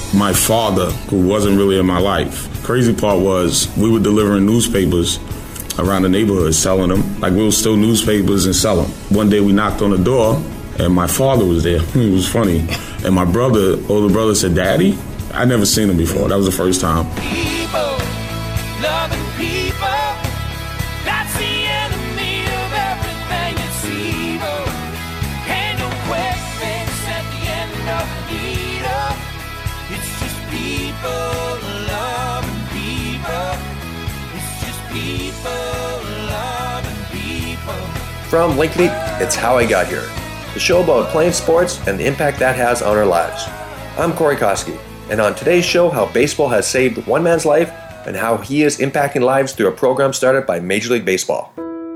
My father, who wasn't really in my life. Crazy part was we were delivering newspapers around the neighborhood, selling them. Like we would steal newspapers and sell them. One day we knocked on the door and my father was there. It was funny. And my older brother said, "Daddy?" I'd never seen him before. That was the first time. People, loving people, that's the enemy of everything that's evil. Ain't no quick fix at the end of the needle. It's just people loving people. It's just people loving people. From Linkley, it's How I Got Here, the show about playing sports and the impact that has on our lives. I'm Corey Koski, and on today's show, how baseball has saved one man's life and how he is impacting lives through a program started by Major League Baseball.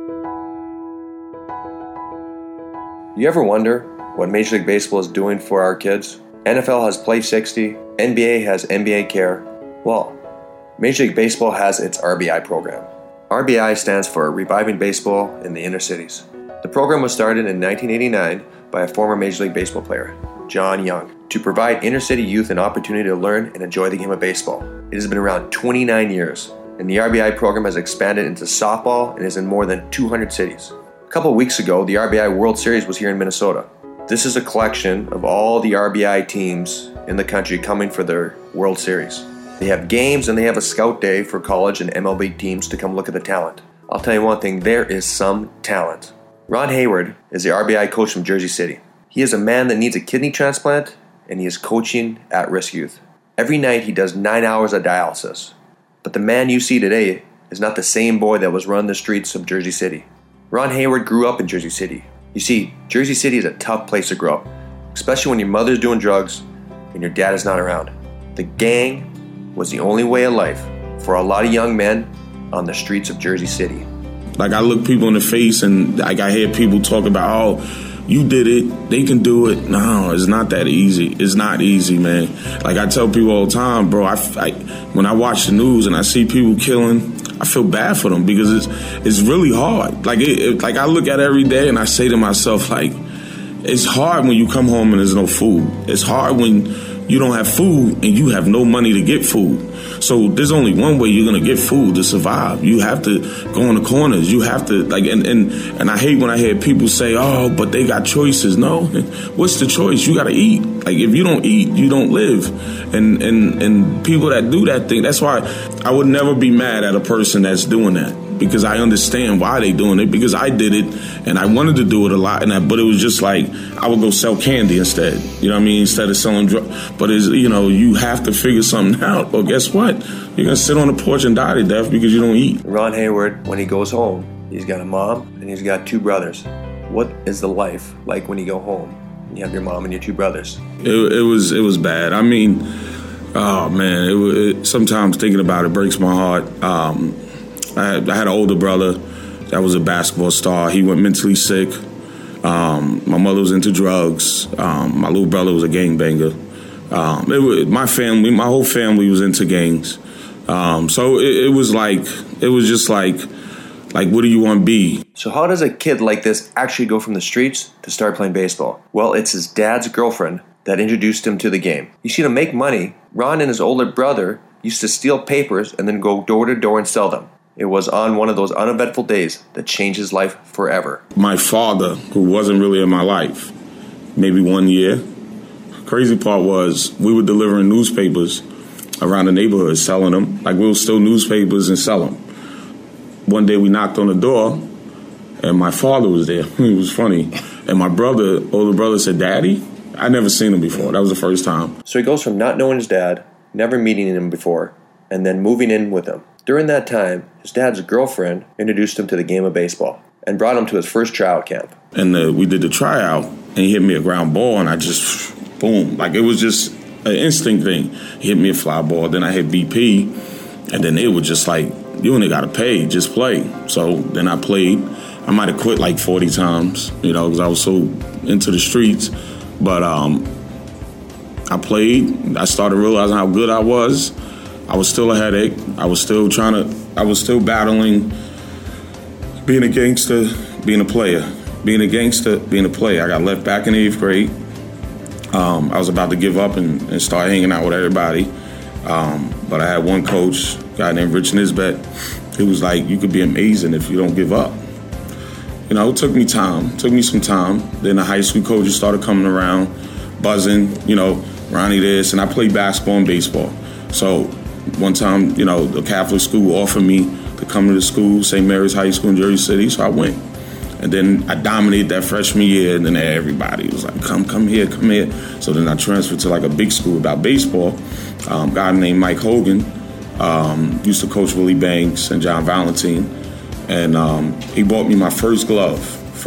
You ever wonder what Major League Baseball is doing for our kids? NFL has Play 60, NBA has NBA Care. Well, Major League Baseball has its RBI program. RBI stands for Reviving Baseball in the Inner Cities. The program was started in 1989 by a former Major League Baseball player, John Young, to provide inner city youth an opportunity to learn and enjoy the game of baseball. It has been around 29 years, and the RBI program has expanded into softball and is in more than 200 cities. A couple of weeks ago, the RBI World Series was here in Minnesota. This is a collection of all the RBI teams in the country coming for their World Series. They have games and they have a scout day for college and MLB teams to come look at the talent. I'll tell you one thing, there is some talent. Ron Hayward is the RBI coach from Jersey City. He is a man that needs a kidney transplant, and he is coaching at-risk youth. Every night he does 9 hours of dialysis. But the man you see today is not the same boy that was running the streets of Jersey City. Ron Hayward grew up in Jersey City. You see, Jersey City is a tough place to grow up, especially when your mother's doing drugs and your dad is not around. The gang was the only way of life for a lot of young men on the streets of Jersey City. Like I look people in the face and like I hear people talk about, "Oh, you did it, they can do it." No, it's not that easy. It's not easy, man. Like I tell people all the time, bro, when I watch the news and I see people killing, I feel bad for them because it's really hard. Like like I look at it every day and I say to myself, like, it's hard when you come home and there's no food. It's hard when you don't have food and you have no money to get food. So there's only one way you're gonna get food to survive. You have to go in the corners. You have to like and I hate when I hear people say, "Oh, but they got choices." No, what's the choice? You gotta eat. Like if you don't eat, you don't live. And people that do that thing, that's why I would never be mad at a person that's doing that. Because I understand why they doing it. Because I did it, and I wanted to do it a lot. But it was just like I would go sell candy instead. You know what I mean? Instead of selling drugs. But you have to figure something out. Or guess what? You're gonna sit on the porch and die to death because you don't eat. Ron Hayward, when he goes home, he's got a mom and he's got two brothers. What is the life like when you go home and you have your mom and your two brothers? It was bad. I mean, oh man, sometimes thinking about it breaks my heart. I had an older brother that was a basketball star. He went mentally sick. My mother was into drugs. My little brother was a gangbanger. My whole family was into gangs. So it was just like, what do you want to be? So how does a kid like this actually go from the streets to start playing baseball? Well, it's his dad's girlfriend that introduced him to the game. You see, to make money, Ron and his older brother used to steal papers and then go door to door and sell them. It was on one of those uneventful days that changed his life forever. My father, who wasn't really in my life, maybe 1 year. Crazy part was we were delivering newspapers around the neighborhood, selling them. Like we would steal newspapers and sell them. One day we knocked on the door, and my father was there. It was funny. And my older brother said, "Daddy?" I'd never seen him before. That was the first time. So he goes from not knowing his dad, never meeting him before, and then moving in with him. During that time, his dad's girlfriend introduced him to the game of baseball and brought him to his first tryout camp. And we did the tryout, and he hit me a ground ball, and I just, boom. Like, it was just an instinct thing. He hit me a fly ball, then I hit BP, and then it was just like, you only got to pay, just play. So then I played. I might have quit like 40 times, because I was so into the streets. But I played. I started realizing how good I was. I was still a headache. I was still battling being a gangster, being a player. Being a gangster, being a player. I got left back in 8th grade. I was about to give up and start hanging out with everybody. But I had one coach, a guy named Rich Nisbet. He was like, you could be amazing if you don't give up. You know, it took me some time. Then the high school coaches started coming around, buzzing, you know, Ronnie this, and I played basketball and baseball. So one time, you know, the Catholic school offered me to come to the school, St. Mary's High School in Jersey City, so I went. And then I dominated that freshman year, and then everybody was like, come here. So then I transferred to like a big school about baseball. A guy named Mike Hogan used to coach Willie Banks and John Valentine. And he bought me my first glove.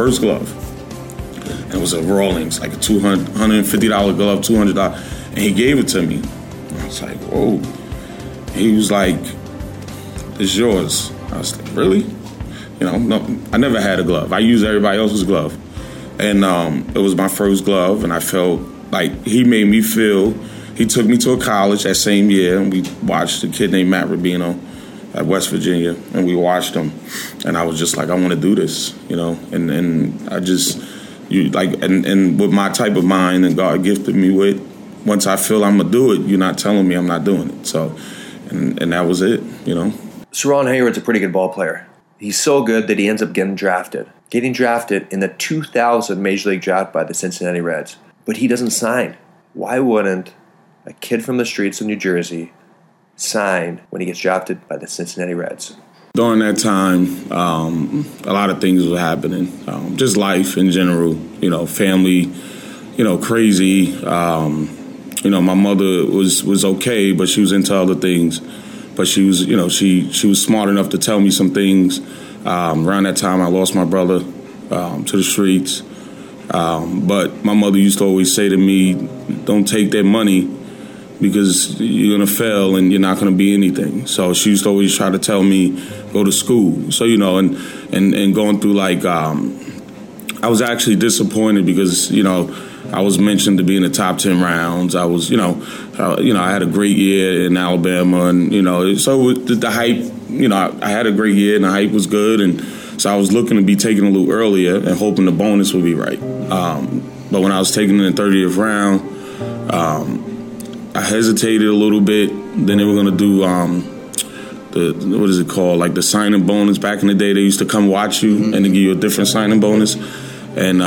It was a Rawlings, like a $150 glove, $200, and he gave it to me. I was like, whoa. He was like, it's yours. I was like, really? You know, no, I never had a glove. I used everybody else's glove. And it was my first glove, and I felt like he made me feel. He took me to a college that same year, and we watched a kid named Matt Rubino at West Virginia, and we watched him. And I was just like, I want to do this, you know. And I just, and with my type of mind that God gifted me with, once I feel I'm going to do it, you're not telling me I'm not doing it. So, and that was it, you know. Saron Hayward's a pretty good ball player. He's so good that he ends up getting drafted in the 2000 Major League Draft by the Cincinnati Reds. But he doesn't sign. Why wouldn't a kid from the streets of New Jersey sign when he gets drafted by the Cincinnati Reds? During that time, a lot of things were happening. Just life in general, you know, family, you know, crazy. You know, my mother was okay, but she was into other things. But she was, you know, she was smart enough to tell me some things. Around that time, I lost my brother to the streets. But my mother used to always say to me, don't take that money because you're going to fail and you're not going to be anything. So she used to always try to tell me, go to school. So, you know, and going through like, I was actually disappointed because, you know, I was mentioned to be in the top 10 rounds. I was, I had a great year in Alabama, and so the hype, I had a great year and the hype was good, and so I was looking to be taken a little earlier and hoping the bonus would be right. But when I was taken in the 30th round, I hesitated a little bit. Then they were going to do what is it called? Like the signing bonus. Back in the day, they used to come watch you and then give you a different signing bonus, and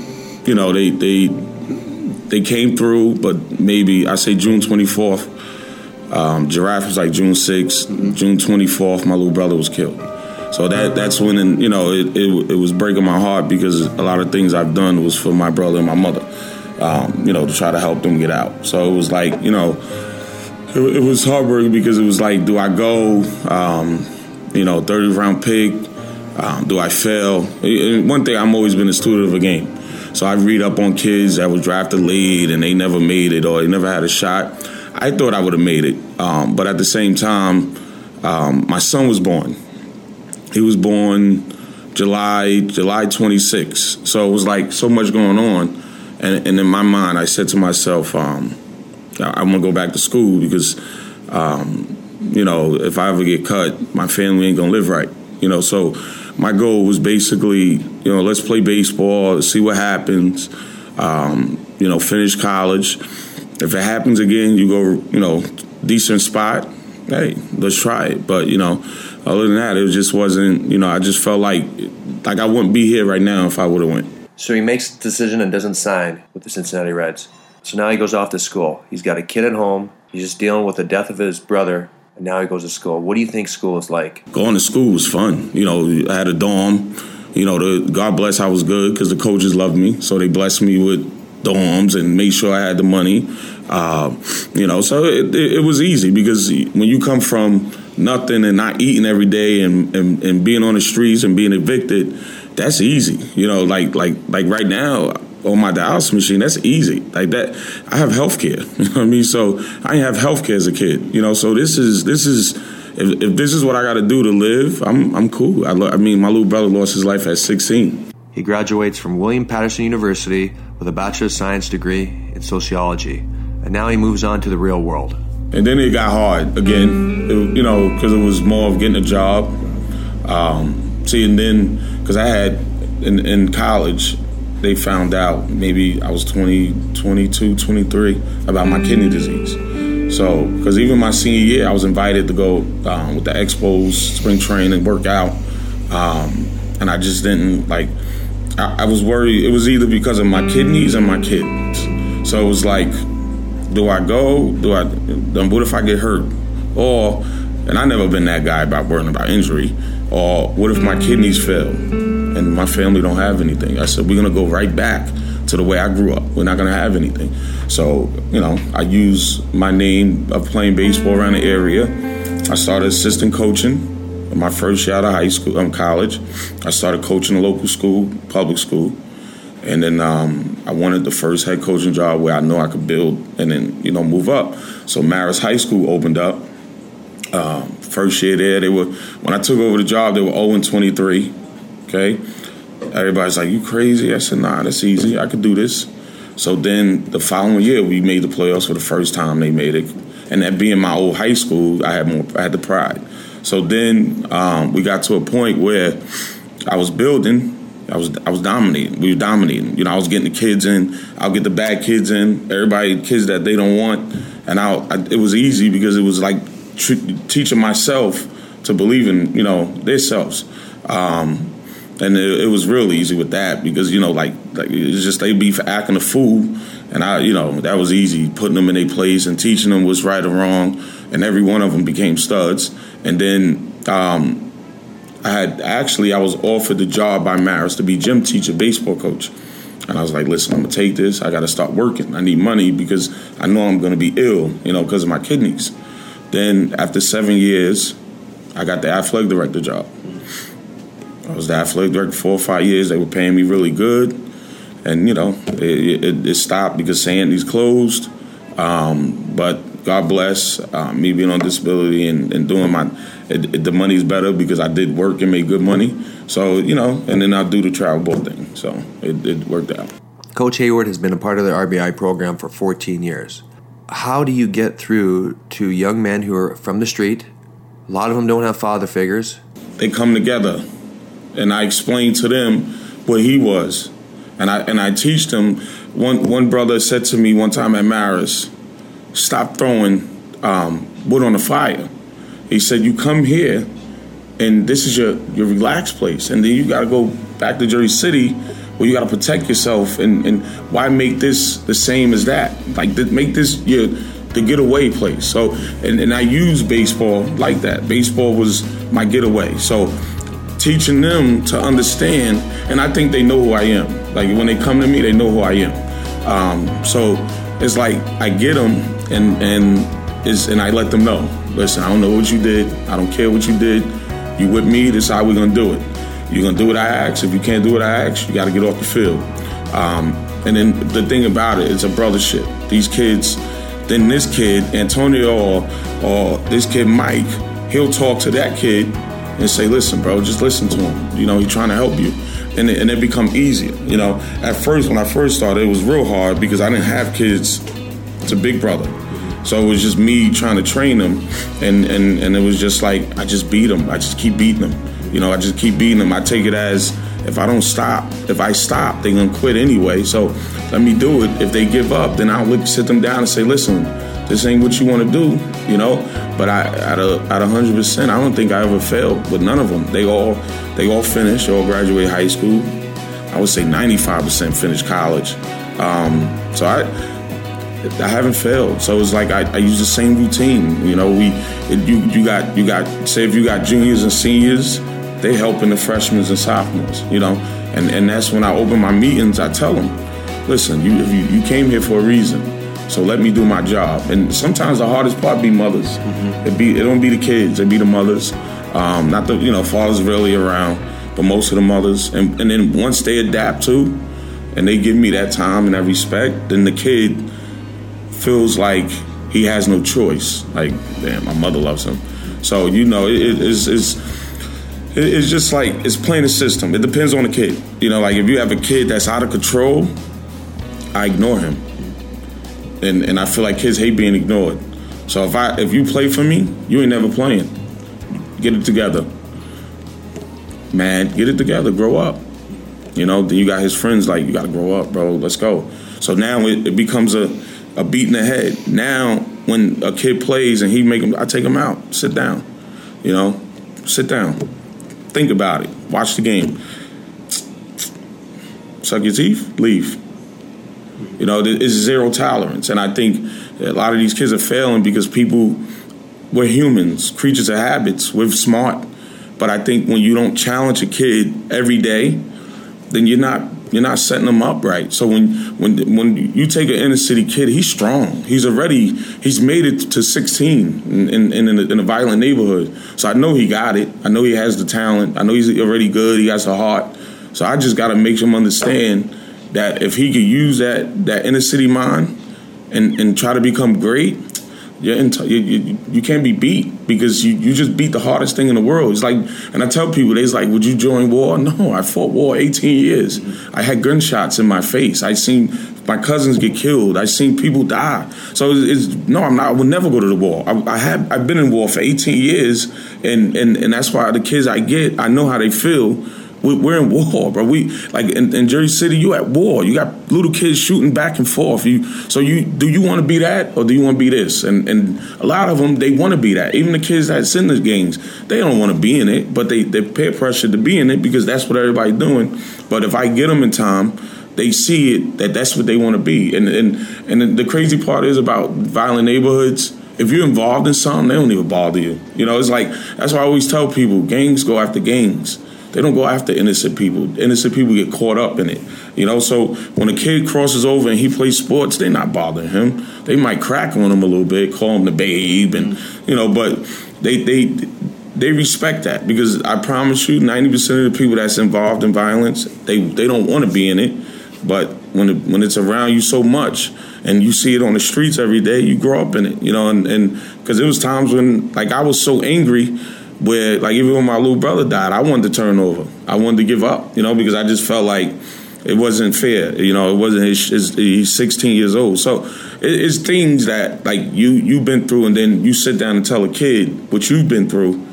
they came through, but maybe I say June 24th. Giraffe was like June 6th. June 24th, my little brother was killed. So that's when, it was breaking my heart because a lot of things I've done was for my brother and my mother, to try to help them get out. So it was like, it was heartbreaking because it was like, do I go, 30th round pick? Do I fail? One thing, I've always been a student of a game. So I read up on kids that were drafted late and they never made it or they never had a shot. I thought I would have made it. But at the same time, my son was born. He was born July 26th. So it was like so much going on. And in my mind, I said to myself, I'm going to go back to school because, if I ever get cut, my family ain't going to live right. So my goal was basically, let's play baseball, see what happens, finish college. If it happens again, you go, decent spot, hey, let's try it. But, other than that, it just wasn't, I just felt like I wouldn't be here right now if I would have went. So he makes the decision and doesn't sign with the Cincinnati Reds. So now he goes off to school. He's got a kid at home. He's just dealing with the death of his brother. And now he goes to school. What do you think school is like? Going to school was fun. I had a dorm. God bless, I was good because the coaches loved me. So they blessed me with dorms and made sure I had the money. So it was easy because when you come from nothing and not eating every day and being on the streets and being evicted, that's easy. Like right now on my dialysis machine, that's easy. Like that, I have health care. You know what I mean? So I didn't have health care as a kid. So this is if this is what I got to do to live, I'm cool. My little brother lost his life at 16. He graduates from William Patterson University with a Bachelor of Science degree in sociology, and now he moves on to the real world. And then it got hard again, because it was more of getting a job. And then because I had in college, they found out, maybe I was 22, 23, about my kidney disease. So, because even my senior year, I was invited to go with the Expos, spring training, work out. And I just didn't, I was worried. It was either because of my kidneys and my kids. So it was like, do I go? What if I get hurt? Or, and I never been that guy about worrying about injury. Or what if my kidneys fail and my family don't have anything? I said, we're going to go right back to the way I grew up. We're not going to have anything. So, I use my name of playing baseball around the area. I started assistant coaching my first year out of college. I started coaching a local school, public school. And then I wanted the first head coaching job where I know I could build and then, move up. So Marist High School opened up. First year there, when I took over the job, they were 0-23. Okay? Everybody's like, you crazy? I said, nah, that's easy. I could do this. So then the following year, we made the playoffs for the first time they made it. And that being my old high school, I had the pride. So then we got to a point where I was building. I was dominating. We were dominating. I was getting the kids in. I'll get the bad kids in. Everybody, kids that they don't want. And it was easy because it was like teaching myself to believe in, their selves. And it was real easy with that because, it's just they be acting a fool. And that was easy, putting them in their place and teaching them what's right or wrong. And every one of them became studs. And then I was offered the job by Marist to be gym teacher, baseball coach. And I was like, listen, I'm going to take this. I got to start working. I need money because I know I'm going to be ill, because of my kidneys. Then after 7 years, I got the athletic director job. I was the athletic director for 4 or 5 years. They were paying me really good. And, it stopped because St. Anthony's closed. But God bless me being on disability and doing the money's better because I did work and made good money. So, and then I'll do the travel ball thing. So it worked out. Coach Hayward has been a part of the RBI program for 14 years. How do you get through to young men who are from the street? A lot of them don't have father figures. They come together, and I explain to them what he was. And I teach them. One brother said to me one time at Marist, stop throwing wood on the fire. He said, you come here, and this is your relaxed place. And then you got to go back to Jersey City where you got to protect yourself. And why make this the same as that? Make this the getaway place. So, and I use baseball like that. Baseball was my getaway. So teaching them to understand, and I think they know who I am. Like when they come to me, they know who I am. So it's like I get them and I let them know. Listen, I don't know what you did. I don't care what you did. You with me, this is how we're gonna do it. You're gonna do what I ask. If you can't do what I ask, you gotta get off the field. And then the thing about it, it's a brothership. These kids, then this kid, Antonio or this kid Mike, he'll talk to that kid and say, listen, bro, just listen to him. He's trying to help you. And it become easier. At first, when I first started, it was real hard because I didn't have kids to big brother. So it was just me trying to train them. And it was just like, I just beat them. I just keep beating them. I just keep beating them. I take it as if I stop, they're going to quit anyway. So let me do it. If they give up, then I'll sit them down and say, listen, this ain't what you want to do, But out of 100%, I don't think I ever failed with none of them. They all finished, all graduated high school. I would say 95% finished college. So I haven't failed. So it's like I use the same routine. You got say if you got juniors and seniors, they helping the freshmen and sophomores. And that's when I open my meetings. I tell them, listen, you came here for a reason. So let me do my job. And sometimes the hardest part be mothers. Mm-hmm. It don't be the kids. It be the mothers. Not the fathers really around, but most of the mothers. And then once they adapt to, and they give me that time and that respect, then the kid feels like he has no choice. Like, damn, my mother loves him. So it's just like it's playing the system. It depends on the kid. Like if you have a kid that's out of control, I ignore him. And I feel like kids hate being ignored. So if you play for me, you ain't never playing. Get it together. Man, get it together. Grow up. You know, then you got his friends like, you got to grow up, bro. Let's go. So now it becomes a beat in the head. Now when a kid plays and I take him out, sit down. You know, sit down. Think about it. Watch the game. Suck your teeth, leave. You know, it's zero tolerance. And I think a lot of these kids are failing because we're humans, creatures of habits. We're smart. But I think when you don't challenge a kid every day, then you're not setting them up right. So when you take an inner city kid, he's strong. He's made it to 16 in a violent neighborhood. So I know he got it. I know he has the talent. I know he's already good. He has the heart. So I just got to make him understand that if he could use that inner city mind and try to become great, you can't be beat because you just beat the hardest thing in the world. It's like, and I tell people, they's like, would you join war? No, I fought war 18 years. I had gunshots in my face. I seen my cousins get killed. I seen people die. So no, I'm not. I would never go to the war. I've been in war for 18 years, and that's why the kids I get, I know how they feel. We're in war, bro. We like in Jersey City. You at war. You got little kids shooting back and forth. Do you want to be that or do you want to be this? And a lot of them, they want to be that. Even the kids that's in the games, they don't want to be in it, but they peer pressure to be in it because that's what everybody's doing. But if I get them in time, they see it that's what they want to be. And the crazy part is about violent neighborhoods. If you're involved in something, they don't even bother you. You know, it's like that's why I always tell people, gangs go after gangs. They don't go after innocent people. Innocent people get caught up in it. You know, so when a kid crosses over and he plays sports, they're not bothering him. They might crack on him a little bit, call him the babe, and but they respect that because I promise you, 90% of the people that's involved in violence, they don't want to be in it. But when it's around you so much and you see it on the streets every day, you grow up in it. You know, and because there was times when like I was so angry. Where, like, even when my little brother died, I wanted to turn over. I wanted to give up, you know, because I just felt like it wasn't fair. You know, it wasn't he's 16 years old. So it's things that, like, you've been through, and then you sit down and tell a kid what you've been through,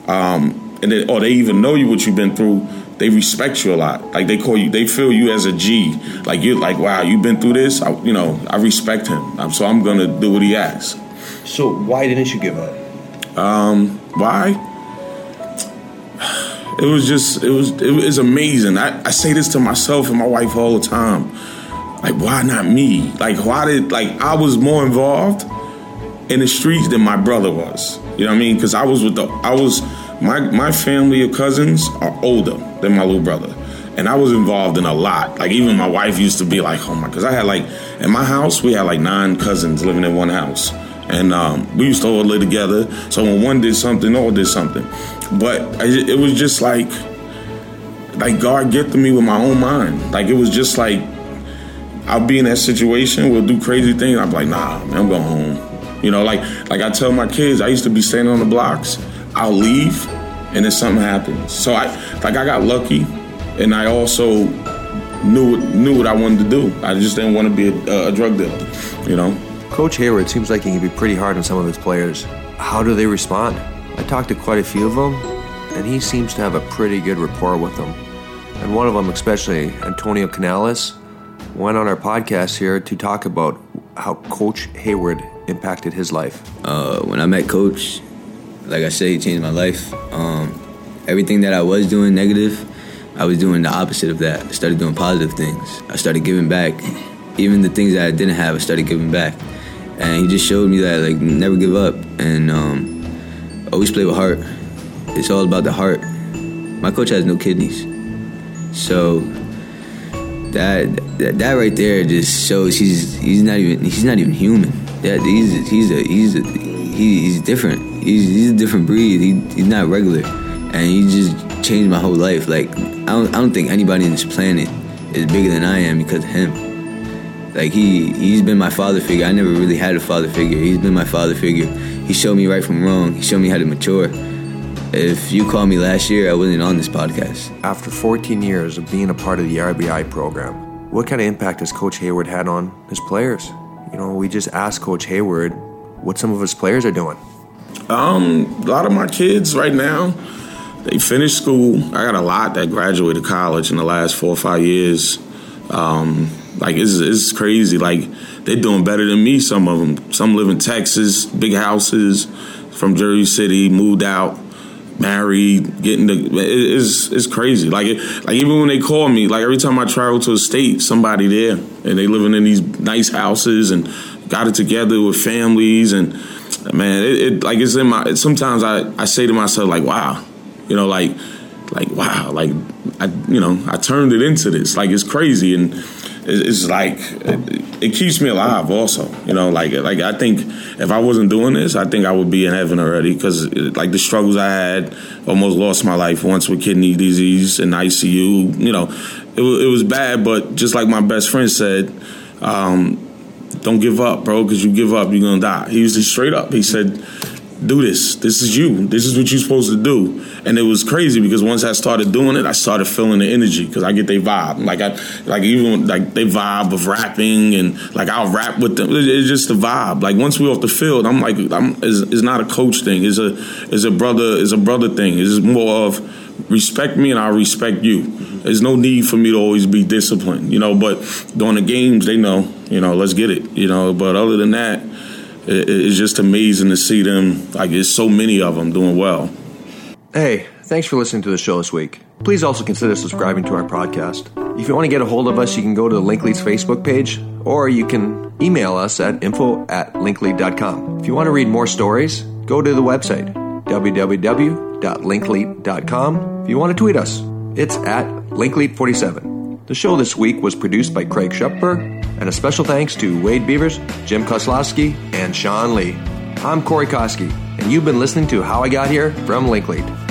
or they even know what you've been through. They respect you a lot. Like, they feel you as a G. Like, you're like, wow, you've been through this? I respect him. So I'm going to do what he asks. So why didn't you give up? Why? It was amazing. I say this to myself and my wife all the time. Like, why not me? Like, I was more involved in the streets than my brother was. You know what I mean? Because my family of cousins are older than my little brother. And I was involved in a lot. Like, even my wife used to be like, oh my, because I had in my house, we had 9 cousins living in one house. And we used to all live together. So when one did something, all did something. But it was just like God gifted me with my own mind. Like, it was just like, I'll be in that situation, we'll do crazy things. I'm like, nah, man, I'm going home. You know, like I tell my kids, I used to be standing on the blocks. I'll leave, and then something happens. So I got lucky, and I also knew what I wanted to do. I just didn't want to be a drug dealer, you know. Coach Hayward seems like he can be pretty hard on some of his players. How do they respond? I talked to quite a few of them, and he seems to have a pretty good rapport with them. And one of them, especially, Antonio Canales, went on our podcast here to talk about how Coach Hayward impacted his life. When I met Coach, like I said, he changed my life. Everything that I was doing negative, I was doing the opposite of that. I started doing positive things. I started giving back. Even the things that I didn't have, I started giving back. And he just showed me that, like, never give up. And always play with heart. It's all about the heart. My coach has no kidneys. So that right there just shows he's not even human. Yeah, he's different. He's a different breed. He's not regular. And he just changed my whole life. Like, I don't think anybody on this planet is bigger than I am because of him. Like, he's been my father figure. I never really had a father figure. He's been my father figure. He showed me right from wrong. He showed me how to mature. If you called me last year, I wasn't on this podcast. After 14 years of being a part of the RBI program, what kind of impact has Coach Hayward had on his players? You know, we just asked Coach Hayward what some of his players are doing. A lot of my kids right now, They finished school. I got a lot that graduated college in the last 4 or 5 years. Like, it's crazy. Like, they're doing better than me, some of them. Some live in Texas, big houses, from Jersey City, moved out, married, getting the... It's crazy. Like even when they call me, like, every time I travel to a state, somebody there, and they living in these nice houses and got it together with families. And, man, it's in my... Sometimes I say to myself, like, wow. You know, like wow, like I turned it into this. Like, it's crazy, and it's like it keeps me alive. Also, you know, like I think if I wasn't doing this, I think I would be in heaven already. Because like the struggles I had, almost lost my life once with kidney disease in ICU. You know, it was bad. But just like my best friend said, don't give up, bro. Because you give up, you're gonna die. He was just straight up. He said, do this. This is you. This is what you're supposed to do. And it was crazy because once I started doing it, I started feeling the energy because I get their vibe. Even they vibe of rapping, and like I'll rap with them. It's just the vibe. Like once we're off the field, I'm like, it's not a coach thing. It's a brother thing. It's more of respect me and I'll respect you. There's no need for me to always be disciplined, you know. But during the games, they know, you know, let's get it, you know. But other than that, it's just amazing to see them. Like, there's so many of them doing well. Hey, thanks for listening to the show this week. Please also consider subscribing to our podcast. If you want to get a hold of us, you can go to the Linklead's Facebook page, or you can email us at info@linklead.com. If you want to read more stories, go to the website, www.linklead.com. If you want to tweet us, it's at Linklead47. The show this week was produced by Craig Shupberg, and a special thanks to Wade Beavers, Jim Koslowski, and Sean Lee. I'm Corey Koski, and you've been listening to How I Got Here from Linklead.